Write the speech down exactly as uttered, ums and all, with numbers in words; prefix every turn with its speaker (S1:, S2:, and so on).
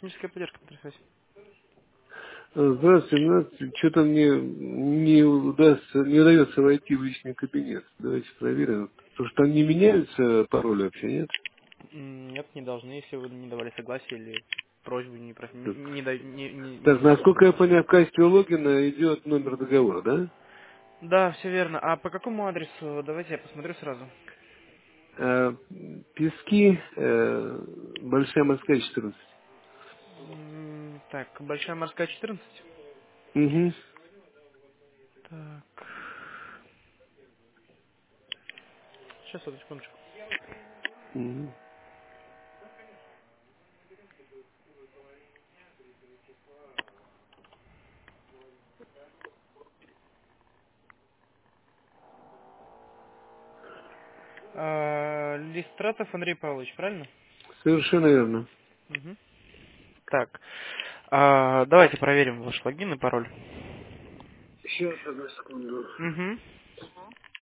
S1: техническая поддержка, Петросвязь.
S2: Здравствуйте, у нас что-то мне не удастся, не удается войти в личный кабинет. Давайте проверим. Потому что там не меняются пароли вообще, нет?
S1: М, Нет, не должны, если вы не давали согласие или просьбу не, прос- не,
S2: Так,
S1: не, да- не, не- не
S2: так,
S1: вносили.
S2: насколько я понял, в качестве логина идет номер договора, да?
S1: Да, все верно. А по какому адресу? Давайте я посмотрю сразу.
S2: А, Пески, э, Большая Москва, четырнадцать.
S1: М, Так, Большая морская четырнадцать.
S2: Угу.
S1: Так, сейчас, одну секундочку.
S2: Угу.
S1: А, Листратов Андрей Павлович, правильно?
S2: Совершенно верно.
S1: Мгм. Так, а, давайте проверим ваш логин и пароль.
S2: Сейчас, одну секунду.
S1: Угу.